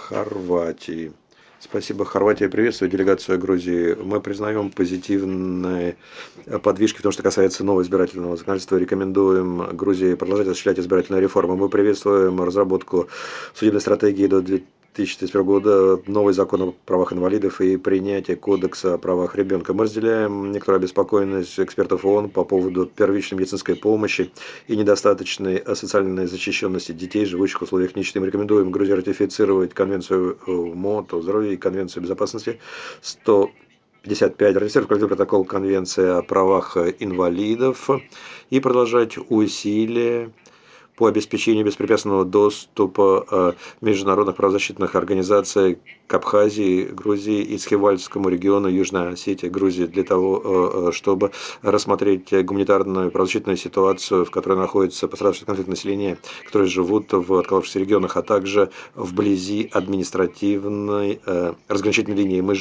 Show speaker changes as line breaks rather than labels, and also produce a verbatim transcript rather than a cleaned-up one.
Хорватии. Спасибо. Хорватия приветствует делегацию Грузии. Мы признаем позитивные подвижки в том, что касается нового избирательного законодательства. Рекомендуем Грузии продолжать осуществлять избирательные реформы. Мы приветствуем разработку судебной стратегии до две тысячи тридцать первого года, новый закон о правах инвалидов и принятие кодекса о правах ребенка. Мы разделяем некоторую обеспокоенность экспертов ООН по поводу первичной медицинской помощи и недостаточной социальной защищенности детей, живущих в условиях нищеты. Мы рекомендуем Грузии ратифицировать Конвенцию МООН о здоровье и Конвенцию безопасности сто пятьдесят пять, ратифицировать протокол Конвенции о правах инвалидов и продолжать усилия по обеспечению беспрепятственного доступа международных правозащитных организаций к Абхазии, Грузии и Цхинвальскому региону Южной Осетии, Грузии, для того, чтобы рассмотреть гуманитарную правозащитную ситуацию, в которой находится пострадавшее от конфликта население, которые живут в отколовшихся регионах, а также вблизи административной разграничительной линии. Мы